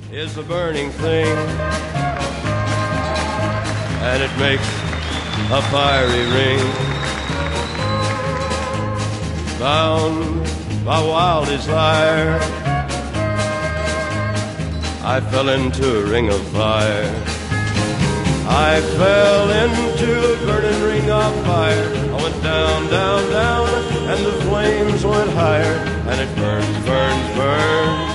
is a burning thing, and it makes a fiery ring. Bound by wild desire, I fell into a ring of fire. I fell into a burning ring of fire. I went down, down, down, and the flames went higher, and it burns, burns, burns